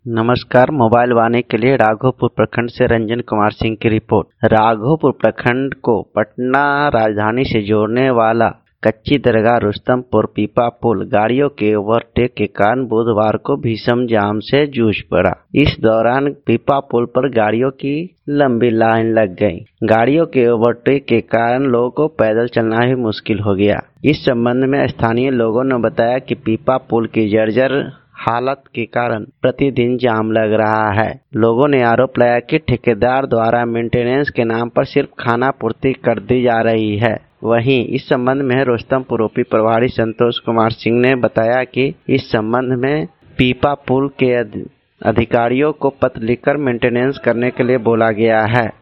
नमस्कार। मोबाइल वाणी के लिए राघोपुर प्रखंड से रंजन कुमार सिंह की रिपोर्ट। राघोपुर प्रखंड को पटना राजधानी से जोड़ने वाला कच्ची दरगाह रुस्तमपुर पीपा पुल गाड़ियों के ओवरटेक के कारण बुधवार को भीषण जाम से जूझ पड़ा। इस दौरान पीपा पुल पर गाड़ियों की लंबी लाइन लग गई। गाड़ियों के ओवरटेक के कारण लोगों को पैदल चलना भी मुश्किल हो गया। इस संबंध में स्थानीय लोगों ने बताया कि पीपा पुल की जर्जर हालत के कारण प्रतिदिन जाम लग रहा है। लोगों ने आरोप लगाया कि ठेकेदार द्वारा मेंटेनेंस के नाम पर सिर्फ खाना पूर्ति कर दी जा रही है। वहीं इस संबंध में रुस्तमपुर ओपी प्रभारी संतोष कुमार सिंह ने बताया कि इस संबंध में पीपा पुल के अधिकारियों को पत्र लिखकर मेंटेनेंस करने के लिए बोला गया है।